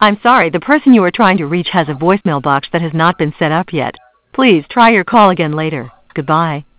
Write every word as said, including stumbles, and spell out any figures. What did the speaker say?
I'm sorry, the person you are trying to reach has a voicemail box that has not been set up yet. Please try your call again later. Goodbye.